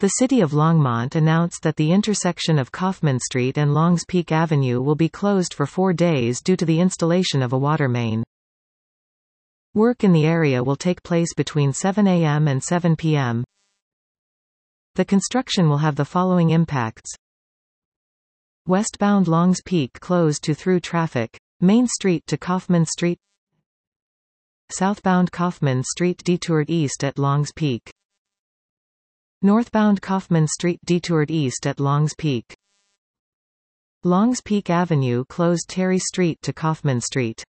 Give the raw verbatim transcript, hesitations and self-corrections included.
The City of Longmont announced that the intersection of Kaufman Street and Longs Peak Avenue will be closed for four days due to the installation of a water main. Work in the area will take place between seven A M and seven P M The construction will have the following impacts. Westbound Longs Peak closed to through traffic. Main Street to Kaufman Street. Southbound Kaufman Street detoured east at Longs Peak. Northbound Kaufman Street detoured east at Longs Peak. Longs Peak Avenue closed Terry Street to Kaufman Street.